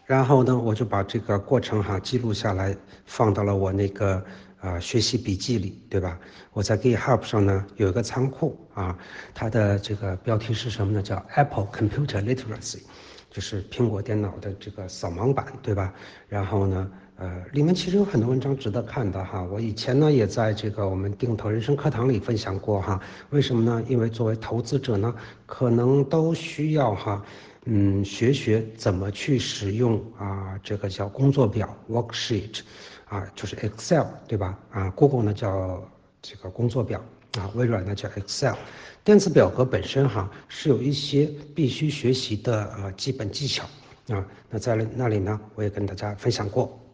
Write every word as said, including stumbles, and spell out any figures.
然后呢，我就把这个过程哈记录下来，放到了我那个啊、呃、学习笔记里，对吧？我在 GitHub 上呢有一个仓库啊，它的这个标题是什么呢？叫 Apple Computer Literacy， 就是苹果电脑的这个扫盲版，对吧？然后呢，呃，里面其实有很多文章值得看的哈。我以前呢也在这个我们定投人生课堂里分享过哈。为什么呢？因为作为投资者呢，可能都需要哈。嗯，学学怎么去使用啊，这个叫工作表 worksheet，啊，就是 Excel， 对吧？啊，Google 呢叫这个工作表，啊，微软呢叫 Excel。电子表格本身哈是有一些必须学习的呃基本技巧啊，那在那里呢我也跟大家分享过。